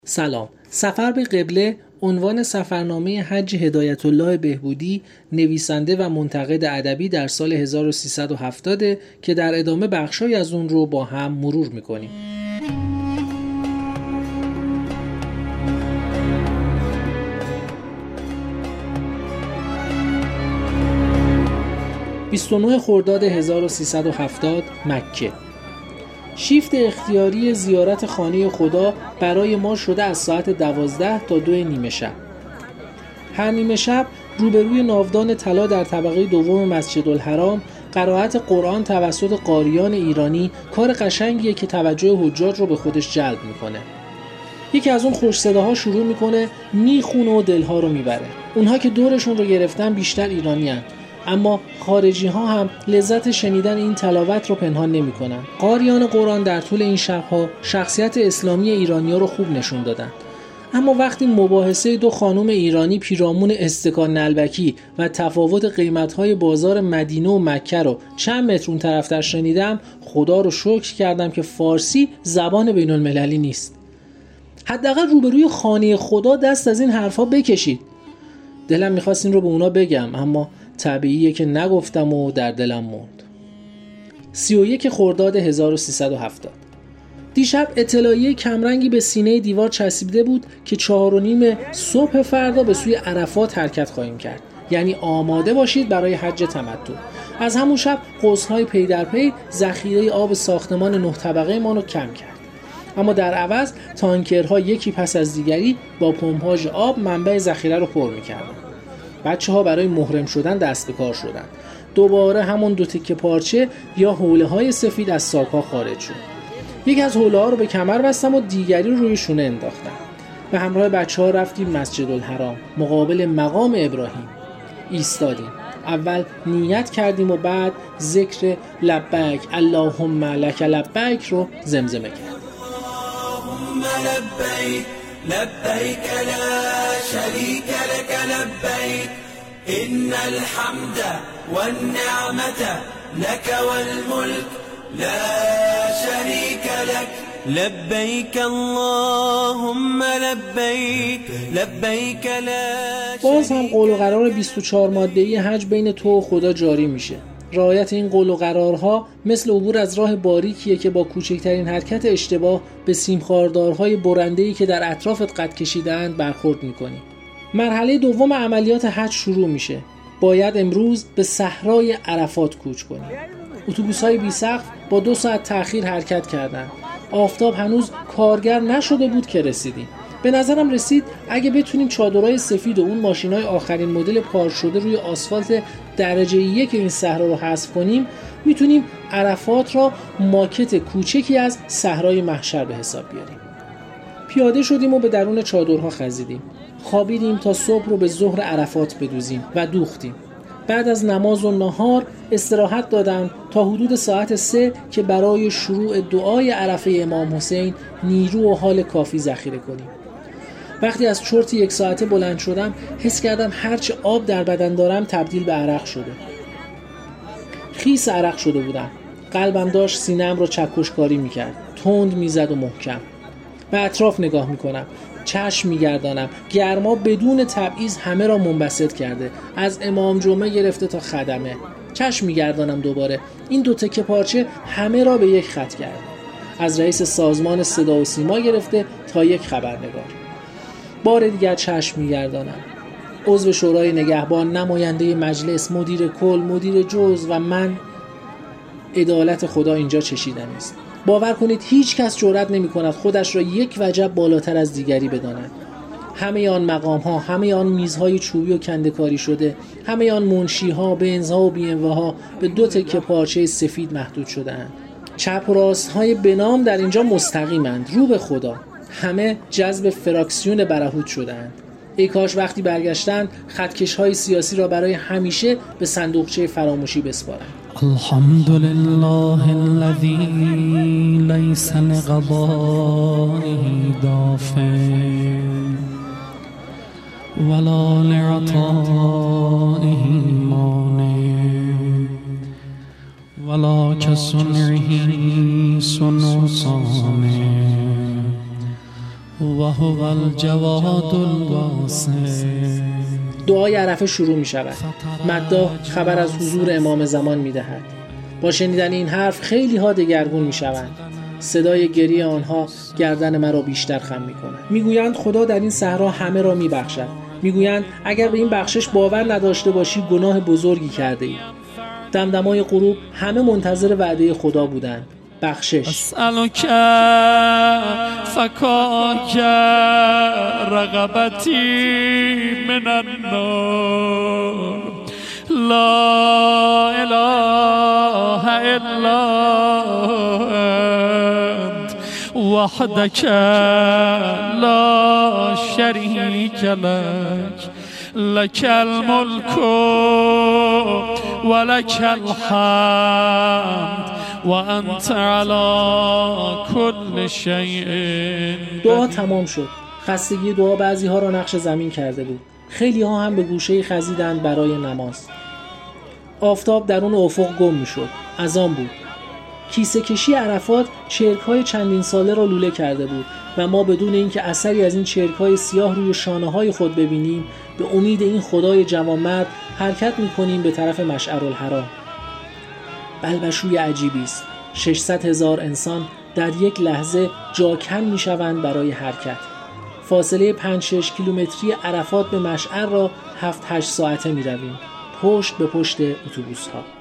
سلام. سفر به قبله عنوان سفرنامه حج هدایت الله بهبودی، نویسنده و منتقد ادبی در سال 1370 که در ادامه بخشای از اون رو با هم مرور میکنیم. – 29 خرداد 1370 مکه. شیفت اختیاری زیارت خانه خدا برای ما شده از ساعت 12 تا 2 نیمه شب. هر نیمه شب روبروی ناودان طلا در طبقه دوم مسجدالحرام قرائت قرآن توسط قاریان ایرانی کار قشنگیه که توجه حجاج رو به خودش جلب میکنه. یکی از اون خوش صداها شروع میکنه میخونه و دلها رو میبره. اونها که دورشون رو گرفتن بیشتر ایرانیان، اما خارجی ها هم لذت شنیدن این تلاوت رو پنهان نمی کنن. قاریان قرآن در طول این شبها شخصیت اسلامی ایرانی ها رو خوب نشون دادن. اما وقتی مباحثه دو خانم ایرانی پیرامون استکان نلبکی و تفاوت قیمت‌های بازار مدینه و مکه رو چند متر اون طرفتر شنیدم، خدا رو شکر کردم که فارسی زبان بین المللی نیست. حداقل روبروی خانه خدا دست از این حرفا بکشید. دلم می‌خواست این رو به اونا بگم، اما طبیعیه که نگفتم و در دلم موند. 31 خرداد 1370 دیشب اطلاعیه کمرنگی به سینه دیوار چسبیده بود که 4:30 صبح فردا به سوی عرفات حرکت خواهیم کرد، یعنی آماده باشید برای حج تمتع. از همون شب قوس‌های پی در پی ذخیره آب ساختمان 9 طبقه ما رو کم کرد، اما در عوض تانکرها یکی پس از دیگری با پمپاژ آب منبع ذخیره رو پر می‌کردن. بچه‌ها برای محرم شدن دست به کار شدن. دوباره همون 2 تکه پارچه یا حوله‌های سفید از ساک‌ها خارج شد. یکی از حوله‌ها رو به کمر بستم و دیگری رو روی شونه انداختم. به همراه بچه‌ها رفتیم مسجدالحرام مقابل مقام ابراهیم. ایستادیم. اول نیت کردیم و بعد ذکر لبیک اللهم لک لبیک رو زمزمه کردیم. اللهم لبیک لبیک لا شریک لک لبیک ان الحمد والنعمة لك والملك لا شریک لک لبیک اللهم لبیک لبیک لا. باز هم قول و قرار 24 ماده‌ای حج بین تو و خدا جاری میشه. رعایت این قول و قرارها مثل عبور از راه باریکیه که با کوچکترین حرکت اشتباه به سیمخاردارهای برنده‌ای که در اطرافت قد کشیده‌اند برخورد می‌کنی. مرحله دوم عملیات حج شروع میشه. باید امروز به صحرای عرفات کوچ کنی. اتوبوس‌های بی‌سقف با 2 ساعت تأخیر حرکت کردند. آفتاب هنوز کارگر نشده بود که رسیدیم. به نظرم رسید اگه بتونیم چادرهای سفید و اون ماشینای آخرین مدل پارک شده روی آسفالت درجه 1 این صحرا رو حذف کنیم، میتونیم عرفات را ماکت کوچکی از صحرای محشر به حساب بیاریم. پیاده شدیم و به درون چادرها خزیدیم. خوابیدیم تا صبح رو به ظهر عرفات بدوزیم و دوختیم. بعد از نماز و نهار استراحت دادم تا حدود ساعت 3 که برای شروع دعای عرفه امام حسین نیرو و حال کافی ذخیره کنیم. وقتی از چرت 1 ساعته بلند شدم حس کردم هرچه آب در بدن دارم تبدیل به عرق شده. خیس عرق شده بودم. قلبم داشت سینه‌ام رو چکشکاری میکرد. تند میزد و محکم. به اطراف نگاه میکنم. چشم میگردانم. گرما بدون تبعیض همه را منبسط کرده. از امام جمعه گرفته تا خدمه. چشم میگردانم دوباره. این 2 تکه پارچه همه را به یک خط کرد. از رئیس سازمان صدا و سیما گرفته تا یک خبرنگار. بار دیگر چشم میگردانم. عضو شورای نگهبان، نماینده مجلس، مدیر کل، مدیر جزء و من. عدالت خدا اینجا چشیدنی است. باور کنید هیچ کس جرئت نمی‌کند خودش را یک وجب بالاتر از دیگری بداند. همه آن مقام‌ها، همه آن میزهای چوبی و کنده‌کاری شده، همه آن منشی‌ها، بنزها و بی‌ام‌وها به 2 تکه پارچه سفید محدود شده‌اند. چپ و راست‌های بنام در اینجا مستقیمند، رو به خدا. همه جذب فراکسیون برهوت شده‌اند. ای کاش وقتی برگشتند خطکش‌های سیاسی را برای همیشه به صندوقچه فراموشی بسپارند. الحمد لله الذي ليس لقضائه دافع ولا لعطائه مانع ولا كصنعه صنع صانع وهو الجواد الواسع. دعای عرفه شروع می شود. مداح خبر از حضور امام زمان می دهد. با شنیدن این حرف خیلی ها دگرگون می شوند. صدای گریه آنها گردن مرا بیشتر خم می کند. می گویند خدا در این صحرا همه را می بخشد. می گویند اگر به این بخشش باور نداشته باشی گناه بزرگی کرده ای. دمدمای غروب همه منتظر وعده خدا بودند. بخشش. اسألک فکاک رغبتی من النار لا اله الا انت وحدك لا شریک لک لك الملك ولك الحمد وانت على كل شيء. دعا تمام شد. خستگی دعا بعضی ها را نقش زمین کرده بود. خیلی ها هم به گوشه خزیدند برای نماز. آفتاب درون افق گم می شد. اذان بود. کیسه کشی عرفات چرک‌های چندین ساله را لوله کرده بود و ما بدون اینکه اثری از این چرک‌های سیاه روی شانه‌های خود ببینیم به امید این خدای جوانمرد حرکت می‌کنیم به طرف مشعرالحرام. بلبشوی عجیبی است. 600,000 انسان در یک لحظه جا کم می‌شوند برای حرکت. فاصله 5-6 کیلومتری عرفات به مشعر را 7-8 ساعته می‌رویم. پشت به پشت اتوبوس‌ها.